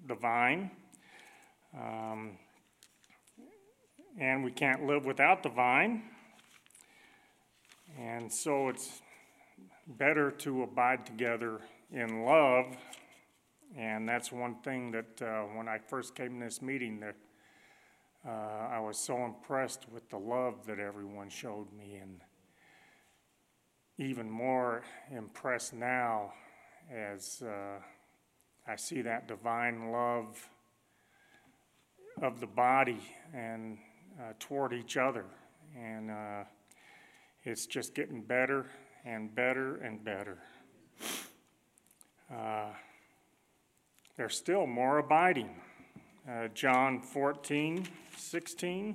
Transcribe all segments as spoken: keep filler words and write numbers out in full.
the vine. Um, and we can't live without the vine. And so it's better to abide together in love. And that's one thing that uh, when I first came to this meeting, that uh, I was so impressed with the love that everyone showed me, and even more impressed now as uh, I see that divine love of the body and uh, toward each other. And uh, it's just getting better and better and better. Uh, There's still more abiding. Uh, John fourteen, sixteen.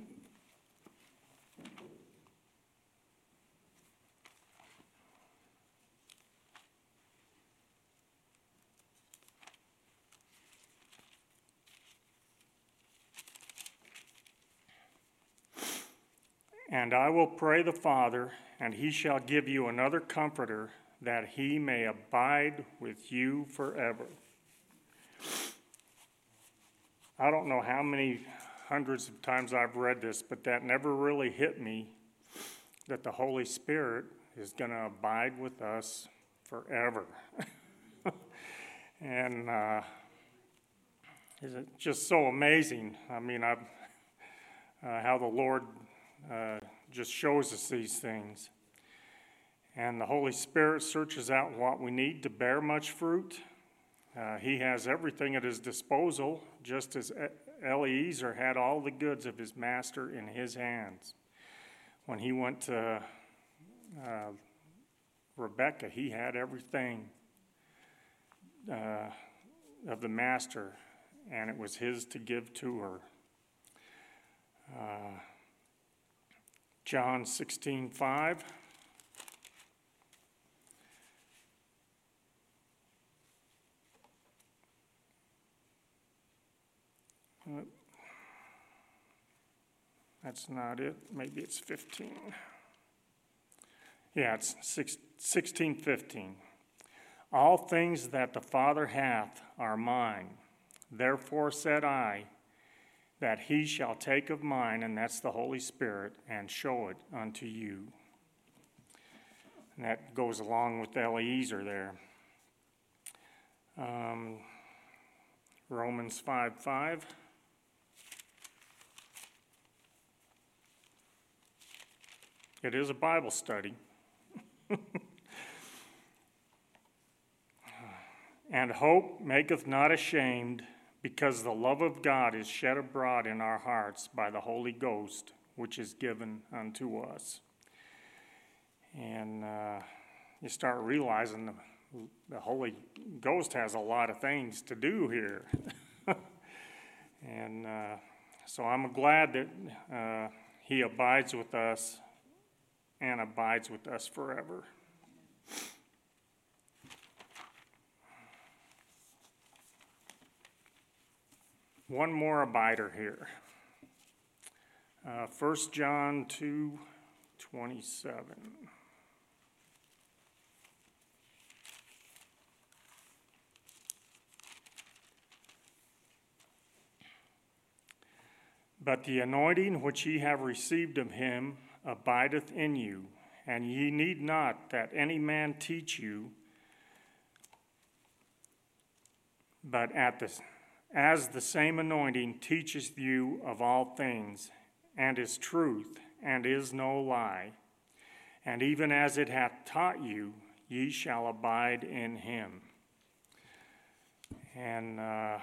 And I will pray the Father, and he shall give you another comforter, that he may abide with you forever. I don't know how many hundreds of times I've read this, but that never really hit me, that the Holy Spirit is going to abide with us forever. And uh, it's just so amazing. I mean, I've, uh, how the Lord uh, just shows us these things. And the Holy Spirit searches out what we need to bear much fruit. Uh, he has everything at his disposal, just as Eliezer had all the goods of his master in his hands. When he went to uh, Rebekah, he had everything uh, of the master, and it was his to give to her. Uh, John sixteen five. That's not it. Maybe it's fifteen. Yeah, it's sixteen fifteen. All things that the Father hath are mine. Therefore said I, that he shall take of mine, and that's the Holy Spirit, and show it unto you. And that goes along with Eliezer there. Um, Romans five five. It is a Bible study. And hope maketh not ashamed, because the love of God is shed abroad in our hearts by the Holy Ghost, which is given unto us. And uh, you start realizing the, the Holy Ghost has a lot of things to do here. And uh, so I'm glad that uh, he abides with us and abides with us forever. One more abider here. Uh, First John two twenty-seven. But the anointing which ye have received of him abideth in you, and ye need not that any man teach you, but at the as the same anointing teacheth you of all things, and is truth, and is no lie. And even as it hath taught you, ye shall abide in him. And uh,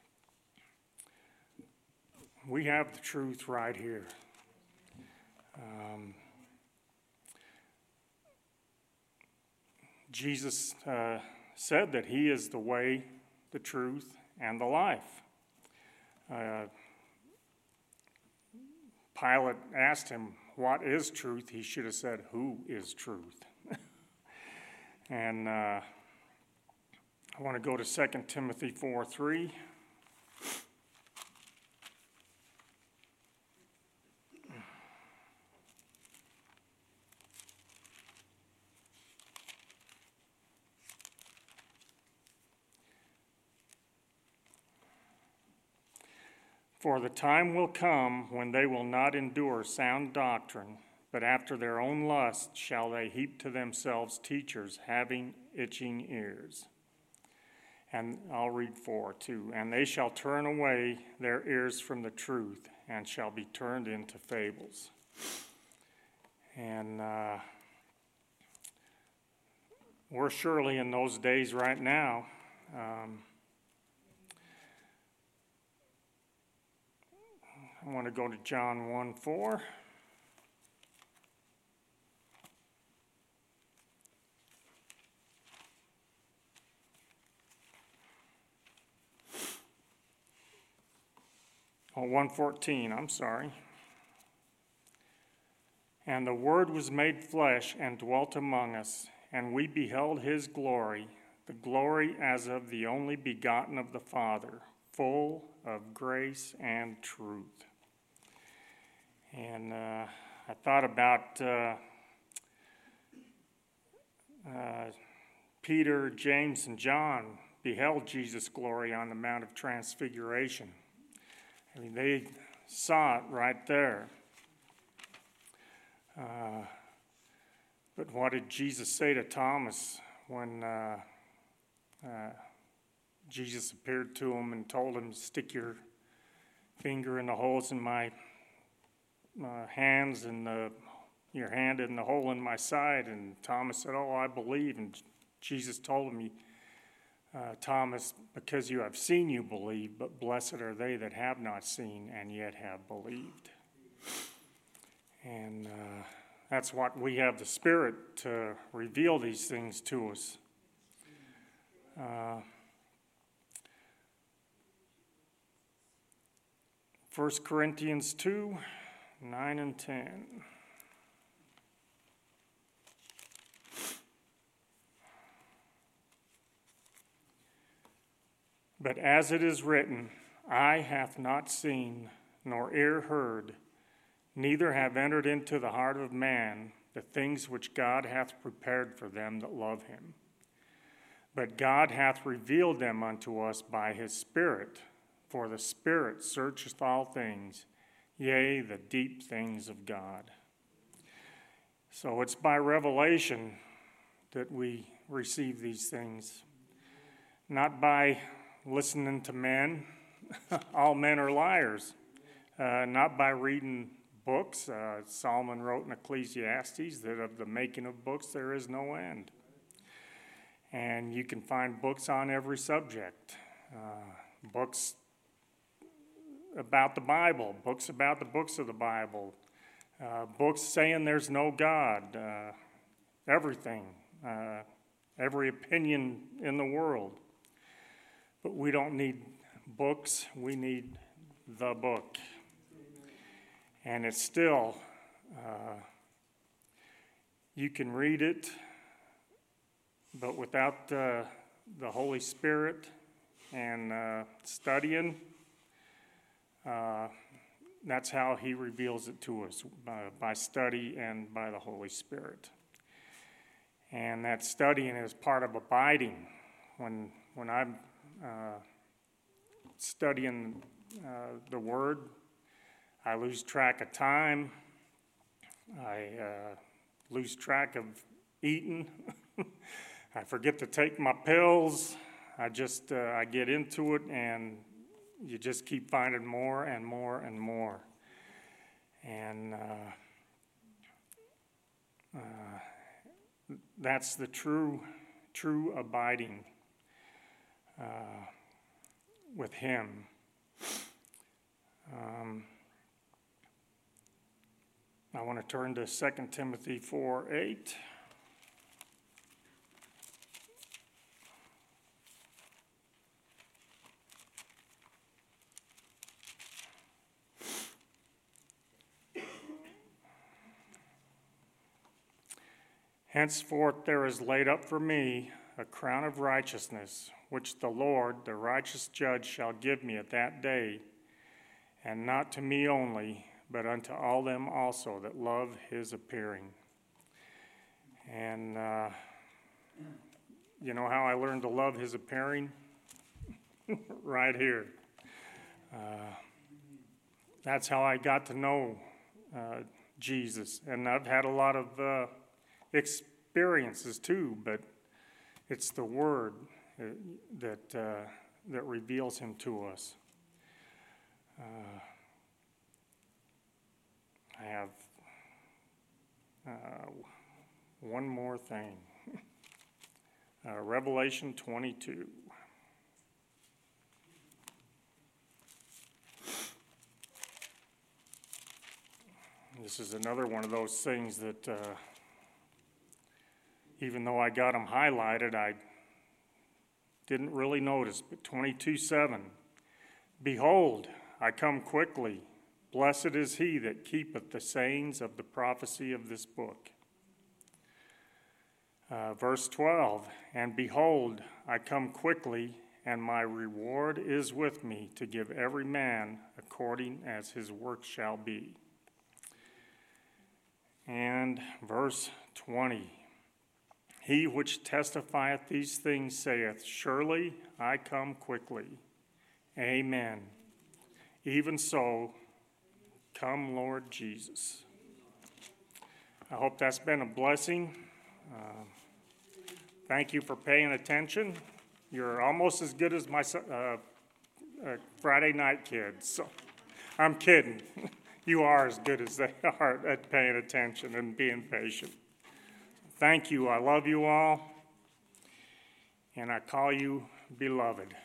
we have the truth right here. Um, Jesus uh, said that he is the way, the truth, and the life. Uh, Pilate asked him, what is truth? He should have said, who is truth? And uh, I want to go to Second Timothy four three. For the time will come when they will not endure sound doctrine, but after their own lust shall they heap to themselves teachers having itching ears. And I'll read four too. And they shall turn away their ears from the truth and shall be turned into fables. And uh, we're surely in those days right now. Um, I want to go to John one four. Oh, one fourteen, I'm sorry. And the Word was made flesh and dwelt among us, and we beheld his glory, the glory as of the only begotten of the Father, full of grace and truth. And uh, I thought about uh, uh, Peter, James, and John beheld Jesus' glory on the Mount of Transfiguration. I mean, they saw it right there. Uh, but what did Jesus say to Thomas when uh, uh, Jesus appeared to him and told him, stick your finger in the holes in my uh, hands and the, your hand in the hole in my side? And Thomas said, oh, I believe. And Jesus told him, uh, Thomas, because you have seen, you believe, but blessed are they that have not seen and yet have believed. And uh, that's what we have the Spirit to reveal these things to us. Uh, First Corinthians two, nine and ten. But as it is written, eye hath not seen, nor ear heard, neither have entered into the heart of man the things which God hath prepared for them that love him. But God hath revealed them unto us by his Spirit, for the Spirit searcheth all things, yea, the deep things of God. So it's by revelation that we receive these things, not by listening to men. All men are liars. Uh, not by reading books. Uh, Solomon wrote in Ecclesiastes that of the making of books there is no end. And you can find books on every subject. Uh, books about the Bible, books about the books of the Bible, uh, books saying there's no God, uh, everything, uh, every opinion in the world. But we don't need books, we need the book. And it's still, uh, you can read it, but without uh, the Holy Spirit and uh, studying, uh, that's how he reveals it to us, by, by study and by the Holy Spirit. And that studying is part of abiding. When, when I'm uh, studying uh, the Word, I lose track of time. I uh, lose track of eating. I forget to take my pills. I just, uh, I get into it, and you just keep finding more and more and more. And uh, uh, that's the true, true abiding uh, with him. Um, I want to turn to Second Timothy four eight. Henceforth there is laid up for me a crown of righteousness, which the Lord, the righteous judge, shall give me at that day, and not to me only, but unto all them also that love his appearing. And uh, you know how I learned to love his appearing? Right here. Uh, that's how I got to know uh, Jesus. And I've had a lot of uh, experiences too, but it's the Word uh, that uh, that reveals him to us. Uh, I have uh, one more thing. uh, Revelation twenty-two. This is another one of those things that, uh, even though I got them highlighted, I didn't really notice. But twenty-two seven, behold, I come quickly. Blessed is he that keepeth the sayings of the prophecy of this book. Uh, verse twelve, and behold, I come quickly, and my reward is with me to give every man according as his work shall be. And verse twenty, he which testifieth these things saith, surely I come quickly. Amen. Even so, come Lord Jesus. I hope that's been a blessing. Uh, thank you for paying attention. You're almost as good as my uh, uh, Friday night kids. So I'm kidding. You are as good as they are at paying attention and being patient. Thank you. I love you all, and I call you beloved.